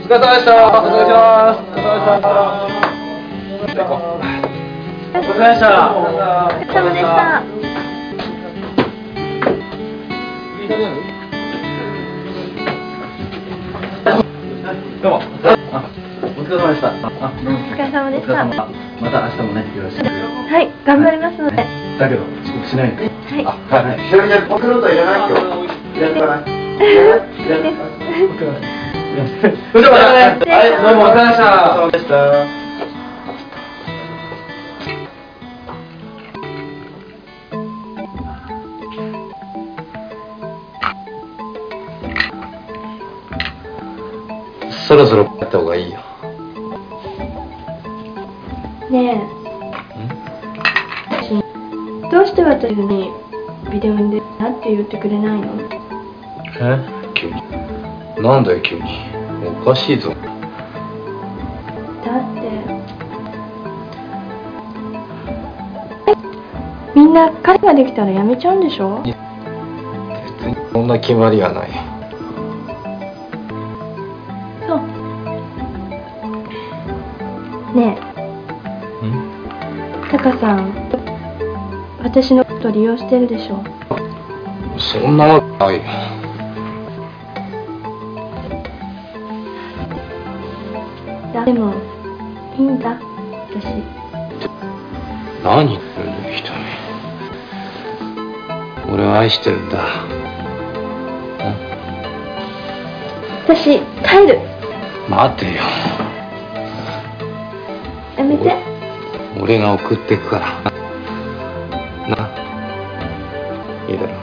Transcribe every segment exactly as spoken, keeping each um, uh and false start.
疲れ様でした。お願いします。お疲れ様でした。お疲れ様でした。 お疲れ様でした。 どうも。お疲れ様でした。 お疲れ様でした。 また明日もね、よろしく。 はい、頑張りますので。 だけど、遅刻しないで。 はい。 あ、はい。ちなみに、僕のといらない今日。いらないかな。いらない。それではまたね。はい、どうもお疲れ様でした。そろそろ帰った方がいいよ。 ねえ、どうして私にビデオに出るなって言ってくれないの？ え？急に。なんだよ急に。おかしいぞ。 だってみんな彼ができたらやめちゃうんでしょ？ 別にそんな決まりはない。 そう。ねえ。 ん？ タカさん、私のこと利用してるでしょ？ そんなわけないよ。 でもいいんだ、私。 何言ってるんだよ、ひとみ。俺は愛してるんだ。 私帰る。 待てよ。 やめて。 俺が送ってくから。な、いいだろ。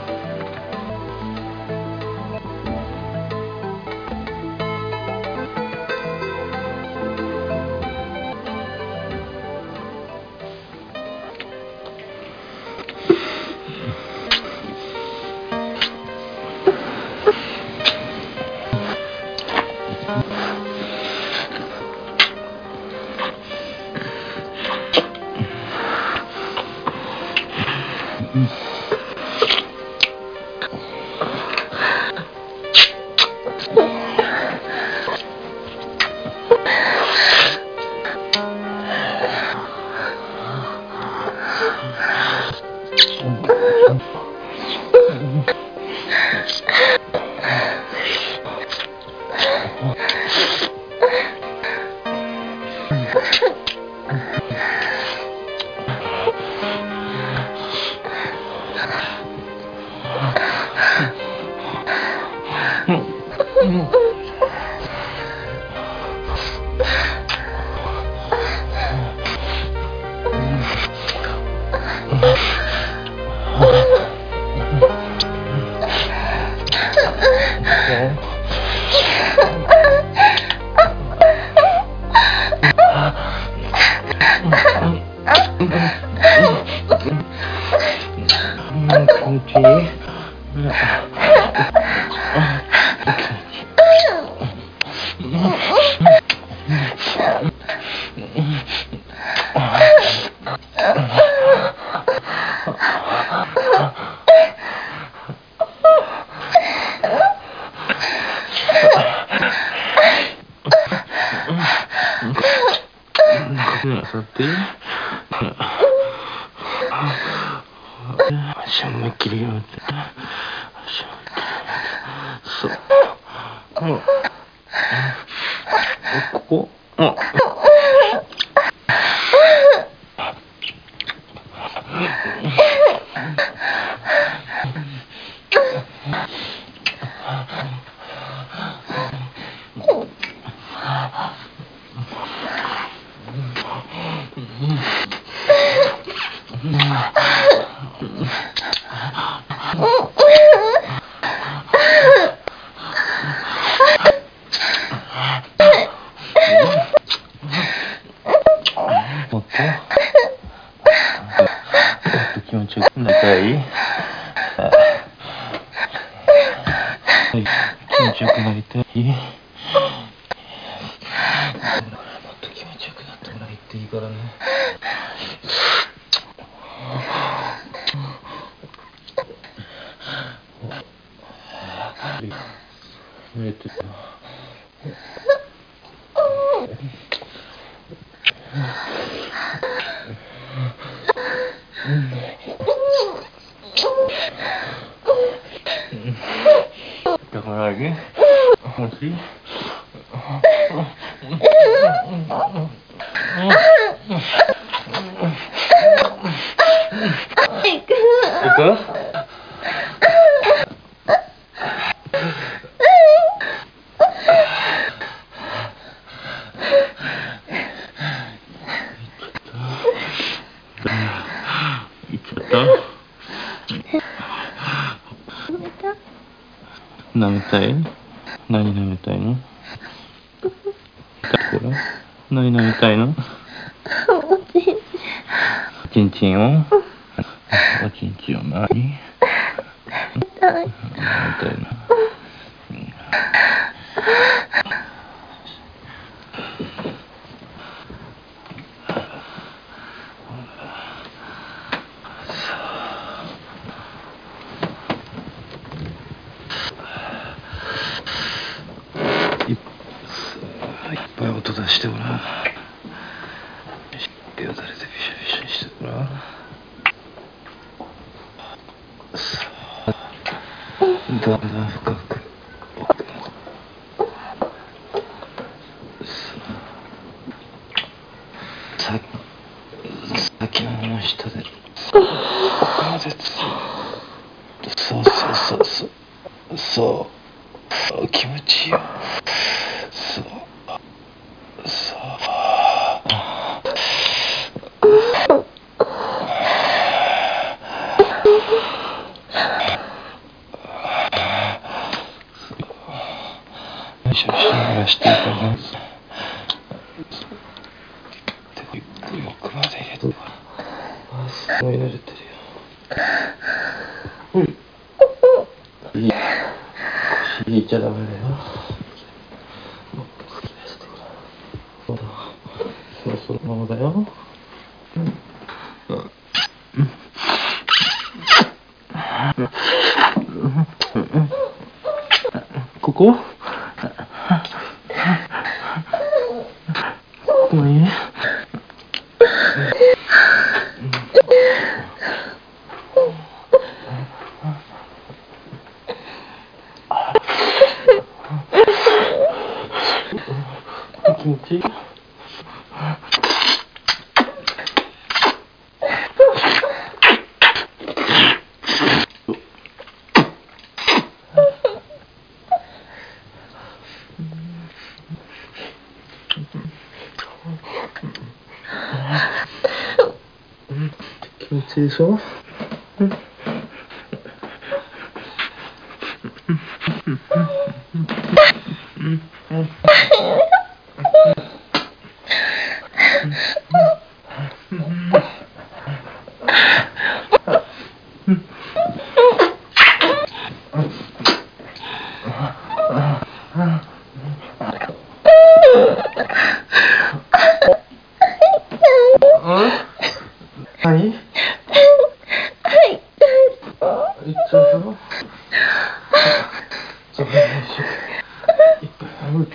座っていい？足思いっきりやめて。足思いっきりやめて。そう。うん。ここ？うん。もっと気持ちよくなりたい？気持ちよくなりたい？もっと気持ちよくなってもらっていいからね。寝てた。 Jangan lagi. Masih. Itu?舐めたい？何舐めたいの？何舐めたいの？おちんちんを？おちんちんを何？舐めたいの？いっぱい音出してごらん。手を垂れてびしょびしょにしてごらん。だんだん深く奥のさ先のの下で奥までそうそうそうそうそう気持ちいいよ。そうそうよしよし鳴らしていいかな。ゆっくり奥まで入れて。あ、すごい慣れてるよ。うんいい。引いちゃダメだよ。もっと突き出してごらん。そうだ。そうそのままだよ。うんうんここ？ここもいい？気持ちいい？気持ちいいでしょ？うん何？いっちゃうぞ。そうね。いっぱいある。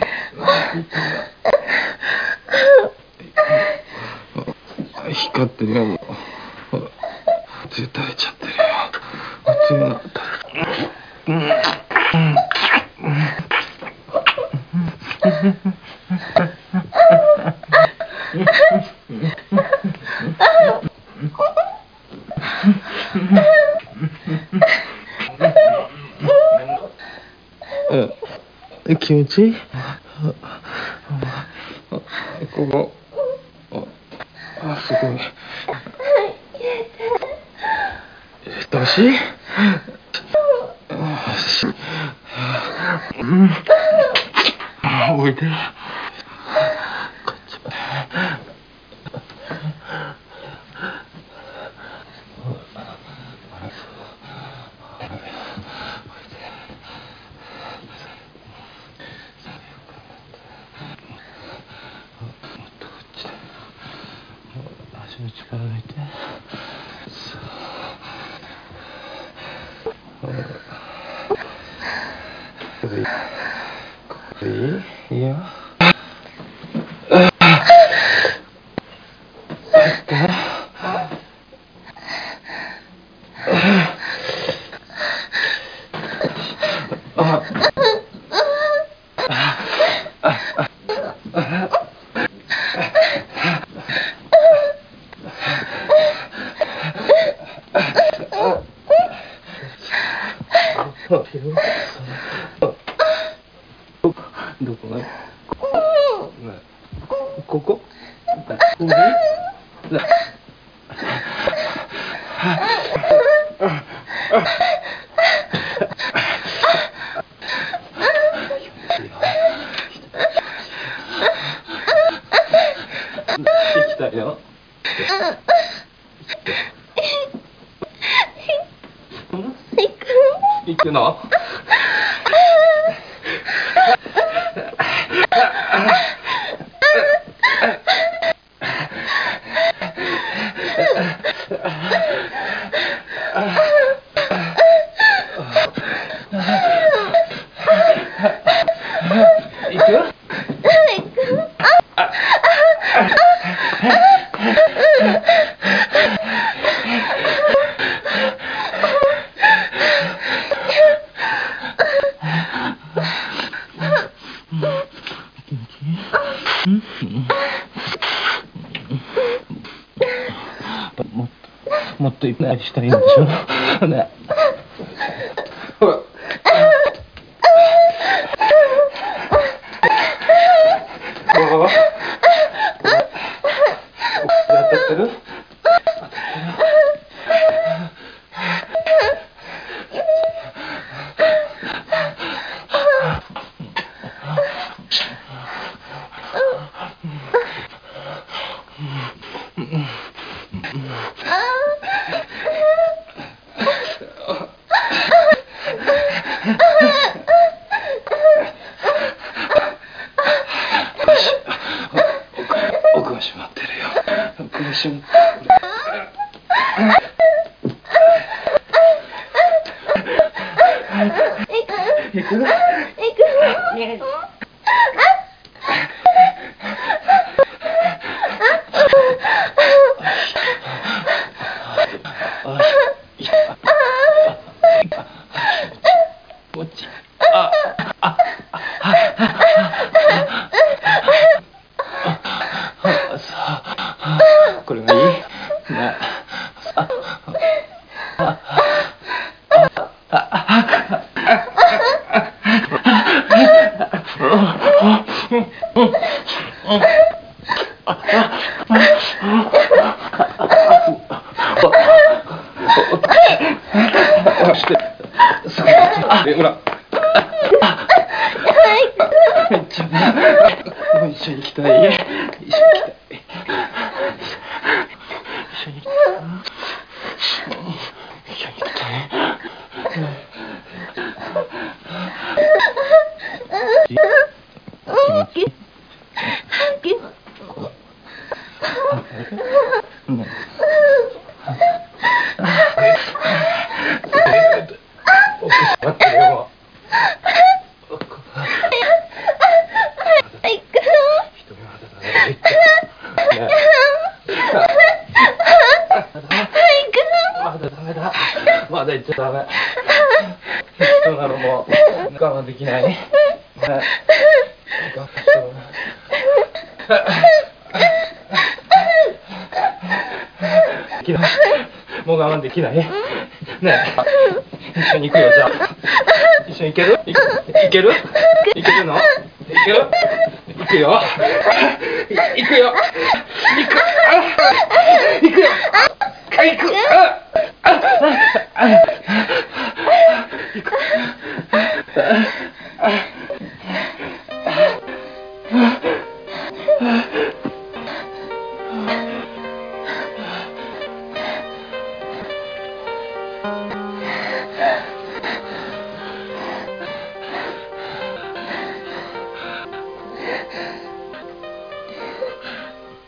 光ってるよ。もう絶対垂れちゃってるよ。全部垂れ。うんうん、気持ちいい？ここあ、すごい。どうし？うん。おいで。こっち。足の力抜いて。これいい？いいよ。 どこがここ上来たよ。行くの？行く？もっともっといっぱいしたいんでしょね。ほらここ当たってる？当たってる？奥が閉まってるよ。奥が閉まってる。行く？行く？こっち。あ、あ、あ、これがいい？ね。あ、あ、ほら。めっちゃね、一緒に行きたい。一緒に行きたい。一緒に行きたい。一緒に行きたい。気持ちいい。待ってよ。まだダメだ。まだ行っちゃダメ。人なのも我慢できない。ね、我慢しちゃダメ。もう我慢できない。ねえ、一緒に行くよ、じゃあ。一緒に行ける？いける？いけるの？いける？行くよ。行くよ。行く。行くよ。行く。行く。